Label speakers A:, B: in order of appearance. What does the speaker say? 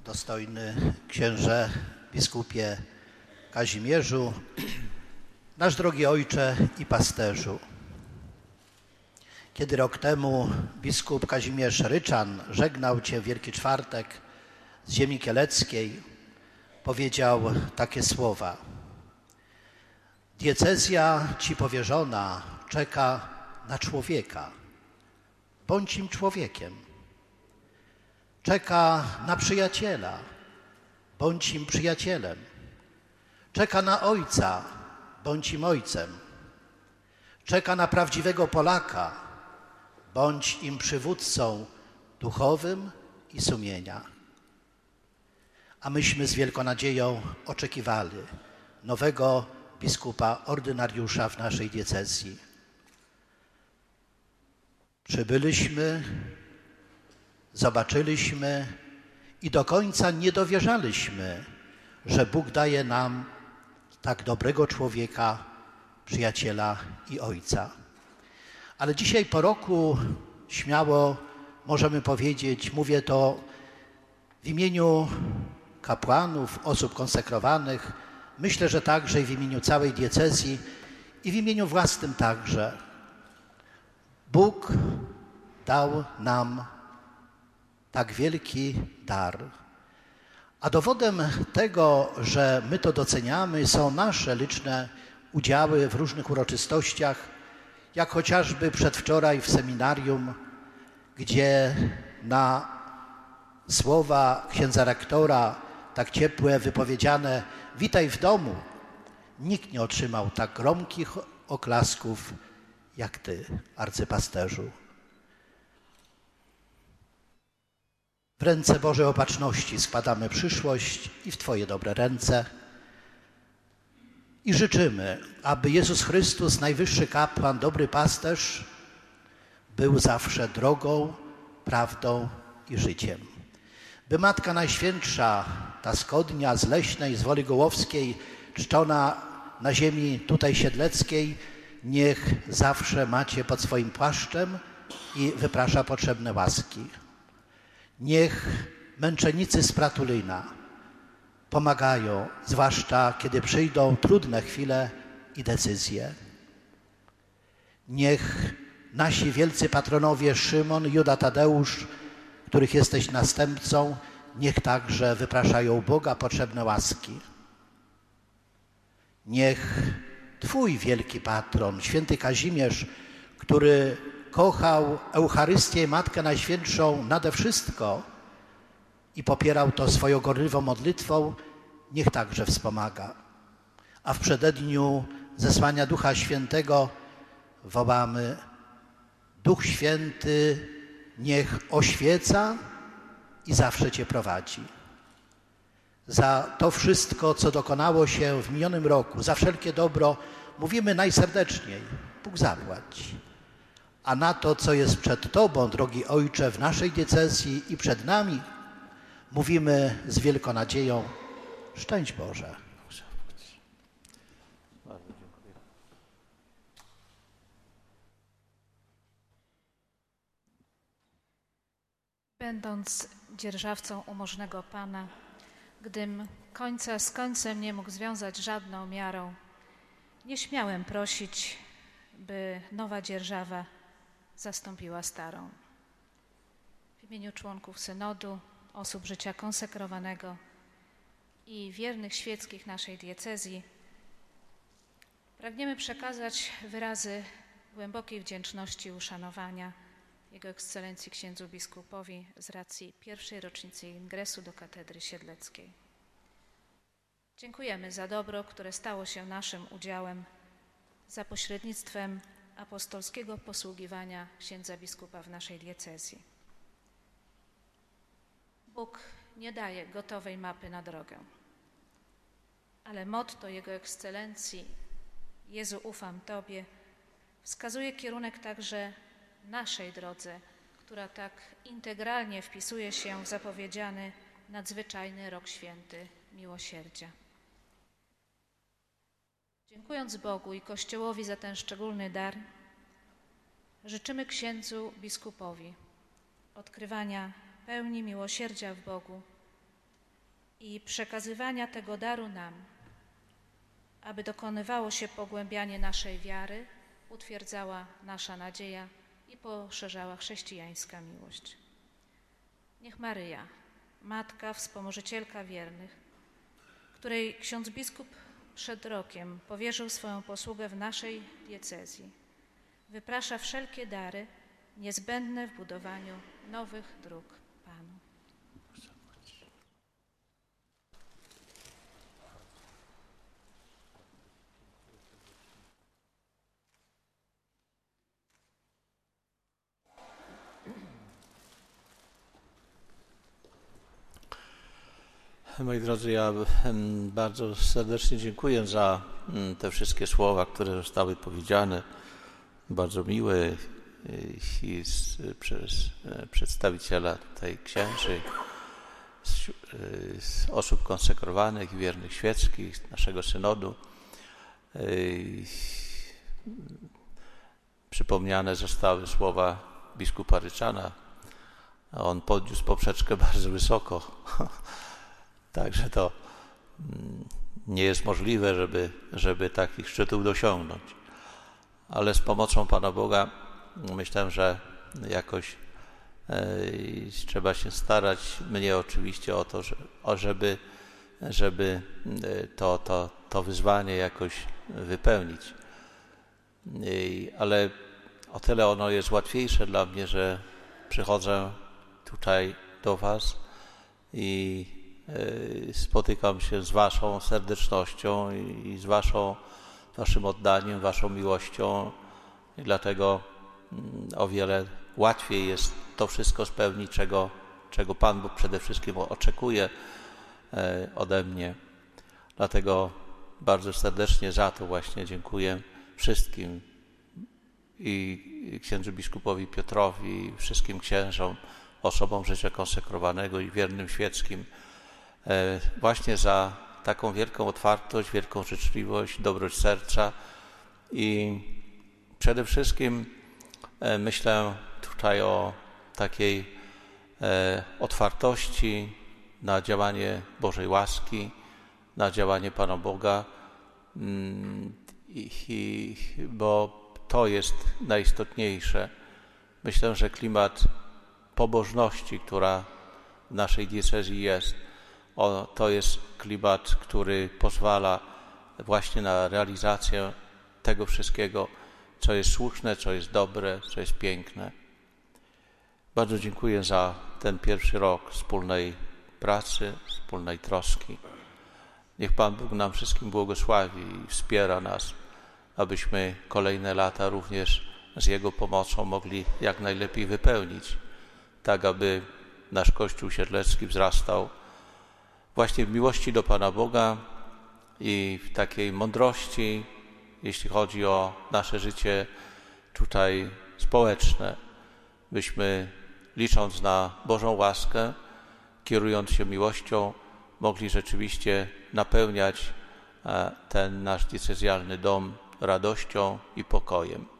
A: Dostojny księże biskupie Kazimierzu, nasz drogi ojcze i pasterzu. Kiedy rok temu biskup Kazimierz Ryczan żegnał Cię w Wielki Czwartek z ziemi kieleckiej, powiedział takie słowa: diecezja Ci powierzona czeka na człowieka. Bądź im człowiekiem. Czeka na przyjaciela. Bądź im przyjacielem. Czeka na ojca. Bądź im ojcem. Czeka na prawdziwego Polaka. Bądź im przywódcą duchowym i sumienia. A myśmy z wielką nadzieją oczekiwali nowego biskupa ordynariusza w naszej diecezji. Przybyliśmy, zobaczyliśmy i do końca nie dowierzaliśmy, że Bóg daje nam tak dobrego człowieka, przyjaciela i ojca. Ale dzisiaj po roku śmiało możemy powiedzieć, mówię to w imieniu kapłanów, osób konsekrowanych, myślę, że także i w imieniu całej diecezji i w imieniu własnym także. Bóg dał nam tak wielki dar. A dowodem tego, że my to doceniamy, są nasze liczne udziały w różnych uroczystościach, jak chociażby przedwczoraj w seminarium, gdzie na słowa księdza rektora, tak ciepłe, wypowiedziane „witaj w domu”, nikt nie otrzymał tak gromkich oklasków jak Ty, arcypasterzu. W ręce Bożej Opatrzności składamy przyszłość i w Twoje dobre ręce i życzymy, aby Jezus Chrystus, najwyższy kapłan, dobry pasterz, był zawsze drogą, prawdą i życiem. By Matka Najświętsza, ta skodnia z Leśnej, z Woli Gołowskiej, czczona na ziemi tutaj siedleckiej, niech zawsze macie pod swoim płaszczem i wyprasza potrzebne łaski. Niech męczennicy z Pratulina pomagają, zwłaszcza kiedy przyjdą trudne chwile i decyzje. Niech nasi wielcy patronowie Szymon, Juda, Tadeusz, których jesteś następcą, niech także wypraszają Boga potrzebne łaski. Niech Twój wielki patron, święty Kazimierz, który kochał Eucharystię i Matkę Najświętszą nade wszystko i popierał to swoją gorliwą modlitwą, niech także wspomaga. A w przededniu zesłania Ducha Świętego wołamy: Duch Święty niech oświeca i zawsze Cię prowadzi. Za to wszystko, co dokonało się w minionym roku, za wszelkie dobro mówimy najserdeczniej: Bóg zapłać. A na to, co jest przed Tobą, drogi Ojcze, w naszej diecezji i przed nami, mówimy z wielką nadzieją: szczęść Boże.
B: Będąc dzierżawcą umożnego Pana, gdym końca z końcem nie mógł związać żadną miarą, nie śmiałem prosić, by nowa dzierżawa zastąpiła starą. W imieniu członków synodu, osób życia konsekrowanego i wiernych świeckich naszej diecezji pragniemy przekazać wyrazy głębokiej wdzięczności i uszanowania Jego Ekscelencji księdzu biskupowi z racji pierwszej rocznicy ingresu do katedry siedleckiej. Dziękujemy za dobro, które stało się naszym udziałem za pośrednictwem apostolskiego posługiwania księdza biskupa w naszej diecezji. Bóg nie daje gotowej mapy na drogę, ale motto Jego Ekscelencji „Jezu, ufam Tobie” wskazuje kierunek także naszej drodze, która tak integralnie wpisuje się w zapowiedziany nadzwyczajny rok święty miłosierdzia. Dziękując Bogu i Kościołowi za ten szczególny dar, życzymy księdzu biskupowi odkrywania pełni miłosierdzia w Bogu i przekazywania tego daru nam, aby dokonywało się pogłębianie naszej wiary, utwierdzała nasza nadzieja i poszerzała chrześcijańska miłość. Niech Maryja, Matka, wspomożycielka wiernych, której ksiądz biskup przed rokiem powierzył swoją posługę w naszej diecezji, wyprasza wszelkie dary niezbędne w budowaniu nowych dróg Panu.
C: Moi drodzy, ja bardzo serdecznie dziękuję za te wszystkie słowa, które zostały powiedziane. Bardzo miłe przez przedstawiciela tutaj księży, z osób konsekrowanych i wiernych świeckich, naszego synodu. Przypomniane zostały słowa biskupa Ryczana. On podniósł poprzeczkę bardzo wysoko. Także to nie jest możliwe, żeby takich szczytów dosiągnąć. Ale z pomocą Pana Boga myślę, że jakoś trzeba się starać. Mnie oczywiście o to, żeby to wyzwanie jakoś wypełnić. Ale o tyle ono jest łatwiejsze dla mnie, że przychodzę tutaj do Was i spotykam się z Waszą serdecznością i z Waszym oddaniem, Waszą miłością i dlatego o wiele łatwiej jest to wszystko spełnić, czego Pan Bóg przede wszystkim oczekuje ode mnie. Dlatego bardzo serdecznie za to właśnie dziękuję wszystkim i księdzu biskupowi Piotrowi, i wszystkim księżom, osobom życia konsekrowanego i wiernym świeckim, właśnie za taką wielką otwartość, wielką życzliwość, dobroć serca i przede wszystkim myślę tutaj o takiej otwartości na działanie Bożej łaski, na działanie Pana Boga, bo to jest najistotniejsze. Myślę, że klimat pobożności, która w naszej diecezji jest, to jest klimat, który pozwala właśnie na realizację tego wszystkiego, co jest słuszne, co jest dobre, co jest piękne. Bardzo dziękuję za ten pierwszy rok wspólnej pracy, wspólnej troski. Niech Pan Bóg nam wszystkim błogosławi i wspiera nas, abyśmy kolejne lata również z Jego pomocą mogli jak najlepiej wypełnić, tak aby nasz Kościół siedlecki wzrastał właśnie w miłości do Pana Boga i w takiej mądrości, jeśli chodzi o nasze życie tutaj społeczne, byśmy, licząc na Bożą łaskę, kierując się miłością, mogli rzeczywiście napełniać ten nasz diecezjalny dom radością i pokojem.